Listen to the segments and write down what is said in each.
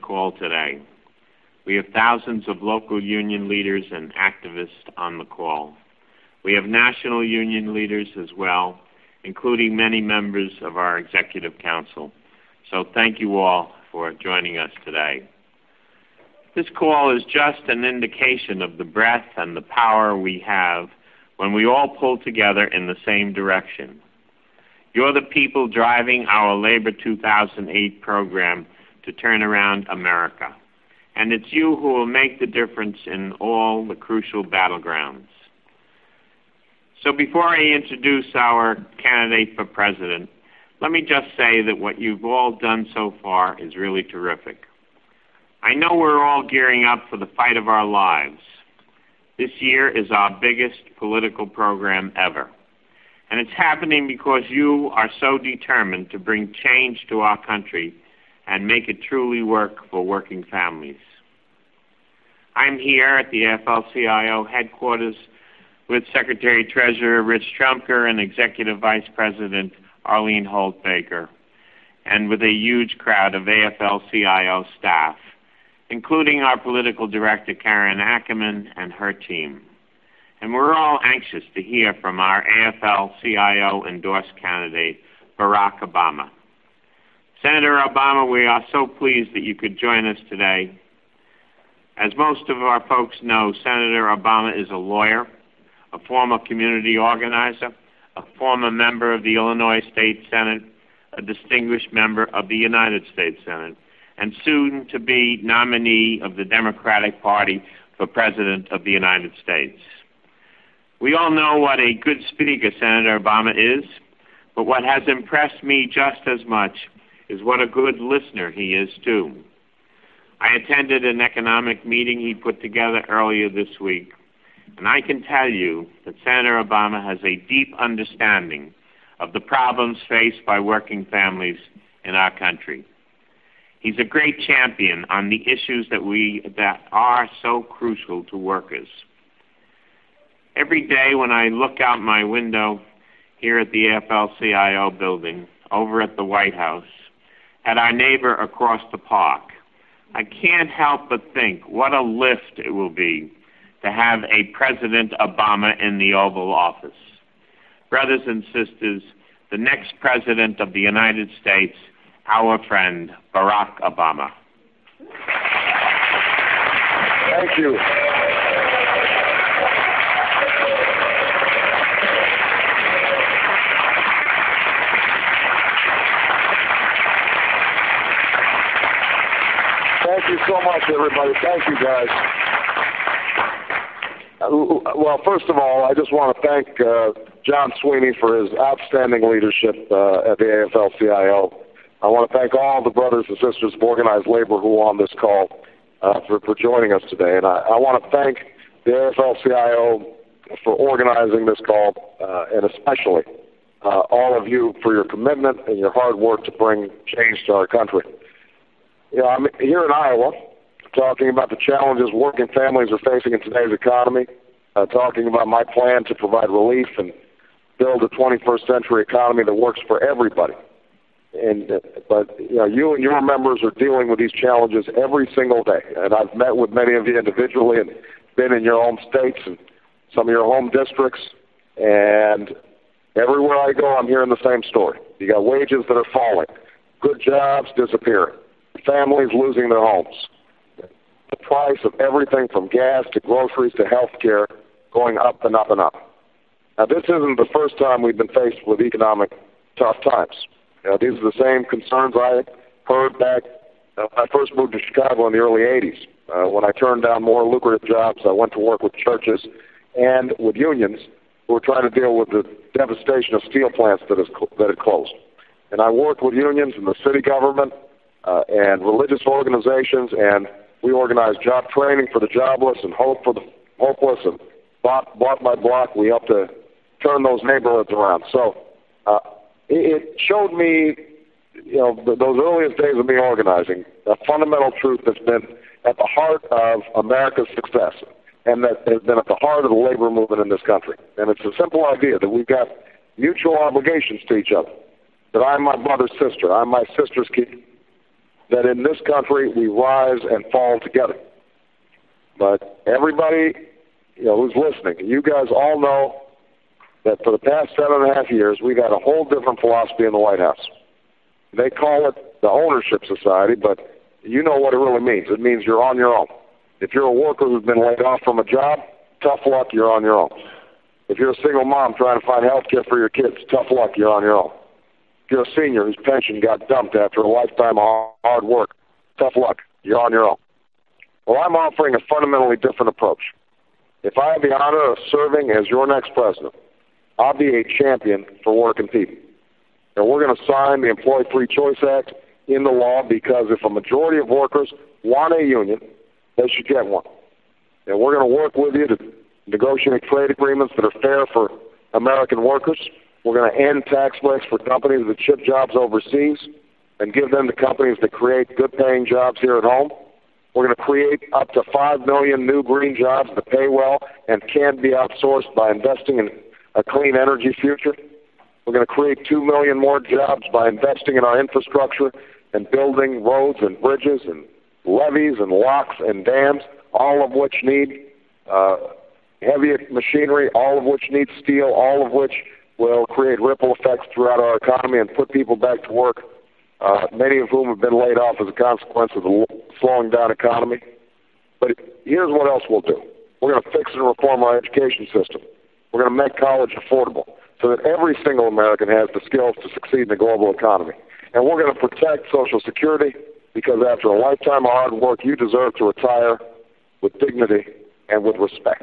call today. We have thousands of local union leaders and activists on the call. We have national union leaders as well, including many members of our Executive Council. So thank you all for joining us today. This call is just an indication of the breadth and the power we have when we all pull together in the same direction. You're the people driving our Labor 2008 program to turn around America. And it's you who will make the difference in all the crucial battlegrounds. So before I introduce our candidate for president, let me just say that what you've all done so far is really terrific. I know we're all gearing up for the fight of our lives. This year is our biggest political program ever. And it's happening because you are so determined to bring change to our country and make it truly work for working families. I'm here at the AFL-CIO headquarters with Secretary-Treasurer Rich Trumka and Executive Vice President Arlene Holt-Baker, and with a huge crowd of AFL-CIO staff, including our political director, Karen Ackerman, and her team. And we're all anxious to hear from our AFL-CIO endorsed candidate, Barack Obama. Senator Obama, we are so pleased that you could join us today. As most of our folks know, Senator Obama is a lawyer, a former community organizer, a former member of the Illinois State Senate, a distinguished member of the United States Senate, and soon to be nominee of the Democratic Party for President of the United States. We all know what a good speaker Senator Obama is, but what has impressed me just as much is what a good listener he is too. I attended an economic meeting he put together earlier this week, and I can tell you that Senator Obama has a deep understanding of the problems faced by working families in our country. He's a great champion on the issues that are so crucial to workers. Every day when I look out my window here at the AFL-CIO building, over at the White House, at our neighbor across the park, I can't help but think what a lift it will be to have a President Obama in the Oval Office. Brothers and sisters, the next President of the United States, our friend, Barack Obama. Thank you. Thank you so much, everybody. Thank you, guys. Well, first of all, I just want to thank John Sweeney for his outstanding leadership at the AFL-CIO. I want to thank all the brothers and sisters of organized labor who are on this call for joining us today. And I want to thank the AFL-CIO for organizing this call, and especially all of you for your commitment and your hard work to bring change to our country. You know, I'm here in Iowa talking about the challenges working families are facing in today's economy, talking about my plan to provide relief and build a 21st century economy that works for everybody. But you know, you and your members are dealing with these challenges every single day. And I've met with many of you individually and been in your home states and some of your home districts. And everywhere I go, I'm hearing the same story. You got wages that are falling, good jobs disappearing, families losing their homes, the price of everything from gas to groceries to health care going up and up and up. Now, this isn't the first time we've been faced with economic tough times. You know, these are the same concerns I heard back when I first moved to Chicago in the early 80s. When I turned down more lucrative jobs, I went to work with churches and with unions who were trying to deal with the devastation of steel plants that had closed. And I worked with unions in the city government and religious organizations, and we organized job training for the jobless and hope for the hopeless, and block by block, we helped to turn those neighborhoods around. So it showed me, you know, those earliest days of me organizing, a fundamental truth that's been at the heart of America's success and that has been at the heart of the labor movement in this country. And it's a simple idea that we've got mutual obligations to each other, that I'm my brother's sister, I'm my sister's keeper. that in this country we rise and fall together. But everybody, who's listening, you guys all know that for the past 7.5 years, we've had a whole different philosophy in the White House. They call it the ownership society, but you know what it really means. It means you're on your own. If you're a worker who's been laid off from a job, tough luck, you're on your own. If you're a single mom trying to find health care for your kids, tough luck, you're on your own. If you're a senior whose pension got dumped after a lifetime of hard work, tough luck, you're on your own. Well, I'm offering a fundamentally different approach. If I have the honor of serving as your next president, I'll be a champion for working people. And we're going to sign the Employee Free Choice Act into law because if a majority of workers want a union, they should get one. And we're going to work with you to negotiate trade agreements that are fair for American workers. We're going to end tax breaks for companies that ship jobs overseas and give them to companies that create good-paying jobs here at home. We're going to create up to 5 million new green jobs that pay well and can be outsourced by investing in a clean energy future. We're going to create 2 million more jobs by investing in our infrastructure and building roads and bridges and levees and locks and dams, all of which need heavy machinery, all of which need steel, all of which will create ripple effects throughout our economy and put people back to work, many of whom have been laid off as a consequence of the slowing down economy. But here's what else we'll do. We're going to fix and reform our education system. We're going to make college affordable so that every single American has the skills to succeed in the global economy. And we're going to protect Social Security because after a lifetime of hard work, you deserve to retire with dignity and with respect.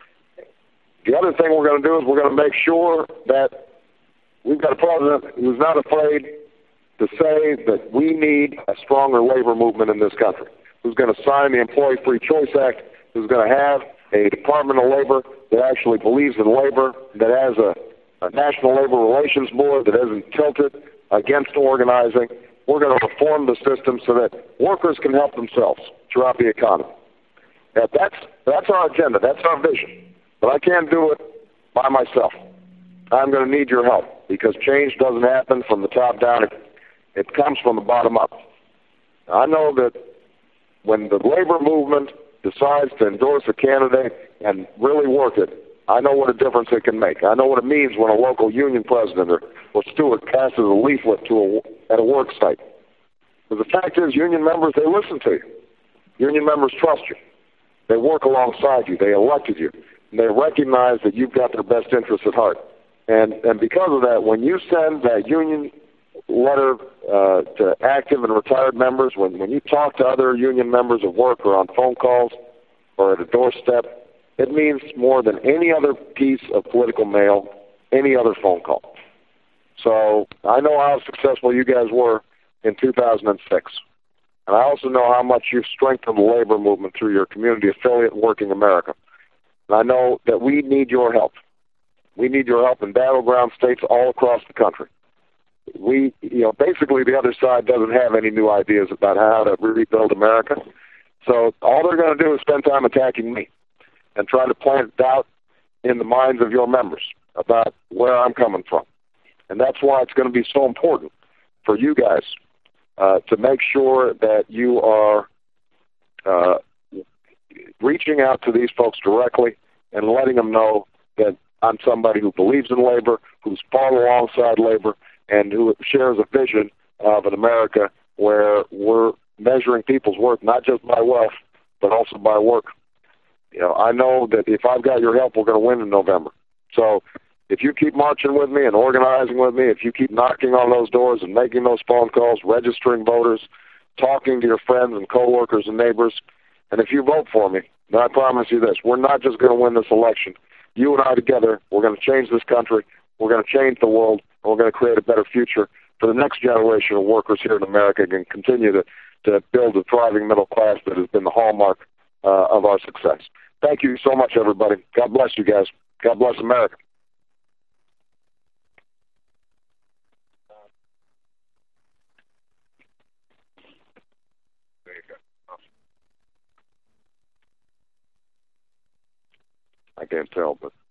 The other thing we're going to do is we're going to make sure that we've got a president who's not afraid to say that we need a stronger labor movement in this country, who's going to sign the Employee Free Choice Act, who's going to have a Department of Labor that actually believes in labor, that has a National Labor Relations Board that isn't tilted against organizing. We're going to reform the system so that workers can help themselves throughout the economy. Now, that's our agenda. That's our vision. But I can't do it by myself. I'm going to need your help because change doesn't happen from the top down. It comes from the bottom up. I know that when the labor movement decides to endorse a candidate and really work it, I know what a difference it can make. I know what it means when a local union president or steward passes a leaflet at a work site. But the fact is, union members, they listen to you. Union members trust you. They work alongside you. They elected you. And they recognize that you've got their best interests at heart. And because of that, when you send that union letter to active and retired members, when you talk to other union members at work or on phone calls or at a doorstep, it means more than any other piece of political mail, any other phone call. So I know how successful you guys were in 2006. And I also know how much you've strengthened the labor movement through your community affiliate, Working America. And I know that we need your help. We need your help in battleground states all across the country. Basically the other side doesn't have any new ideas about how to rebuild America. So all they're going to do is spend time attacking me and try to plant doubt in the minds of your members about where I'm coming from. And that's why it's going to be so important for you guys to make sure that you are reaching out to these folks directly and letting them know that I'm somebody who believes in labor, who's fought alongside labor, and who shares a vision of an America where we're measuring people's worth not just by wealth, but also by work. I know that if I've got your help, we're going to win in November. So if you keep marching with me and organizing with me, if you keep knocking on those doors and making those phone calls, registering voters, talking to your friends and coworkers and neighbors, and if you vote for me, then I promise you this, we're not just going to win this election. You and I together, we're going to change this country, we're going to change the world, and we're going to create a better future for the next generation of workers here in America and continue to build a thriving middle class that has been the hallmark of our success. Thank you so much, everybody. God bless you guys. God bless America. There you go. Awesome. I can't tell, but